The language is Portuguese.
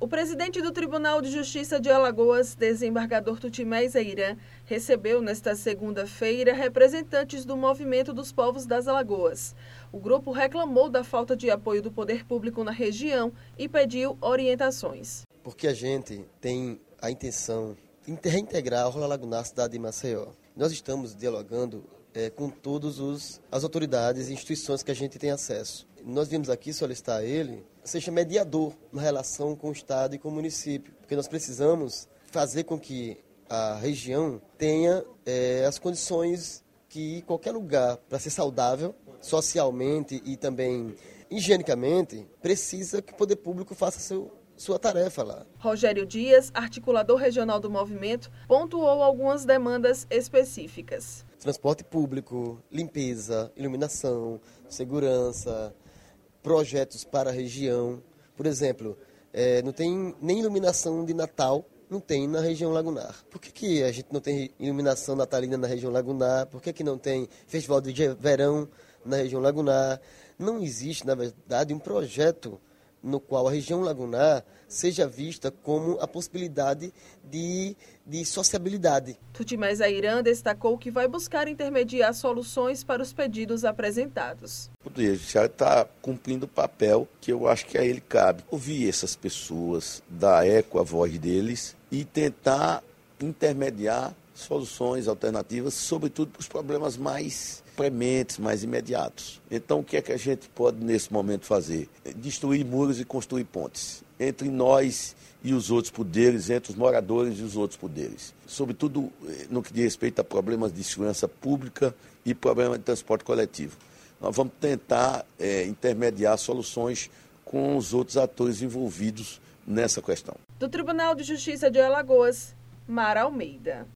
O presidente do Tribunal de Justiça de Alagoas, desembargador Tutimés Airã, recebeu nesta segunda-feira representantes do Movimento dos Povos das Alagoas. O grupo reclamou da falta de apoio do poder público na região e pediu orientações. Porque a gente tem a intenção de reintegrar a Orla Lagunar, cidade de Maceió. Nós estamos dialogando com todas as autoridades e instituições que a gente tem acesso. Nós viemos aqui solicitar a ele seja mediador na relação com o Estado e com o município, porque nós precisamos fazer com que a região tenha as condições que qualquer lugar, para ser saudável socialmente e também higienicamente, precisa que o poder público faça sua tarefa lá. Rogério Dias, articulador regional do movimento, pontuou algumas demandas específicas. Transporte público, limpeza, iluminação, segurança, projetos para a região. Por exemplo, não tem nem iluminação de Natal, não tem na região lagunar. Por que a gente não tem iluminação natalina na região lagunar? Por que não tem festival de verão na região lagunar? Não existe, na verdade, um projeto no qual a região lagunar seja vista como a possibilidade de sociabilidade. Tutimés Airã destacou que vai buscar intermediar soluções para os pedidos apresentados. O Poder Judiciário está cumprindo o papel que eu acho que a ele cabe. Ouvir essas pessoas, dar eco à voz deles e tentar intermediar soluções alternativas, sobretudo para os problemas mais prementes, mais imediatos. Então, o que é que a gente pode, nesse momento, fazer? Destruir muros e construir pontes entre nós e os outros poderes, entre os moradores e os outros poderes. Sobretudo no que diz respeito a problemas de segurança pública e problemas de transporte coletivo. Nós vamos tentar intermediar soluções com os outros atores envolvidos nessa questão. Do Tribunal de Justiça de Alagoas, Mara Almeida.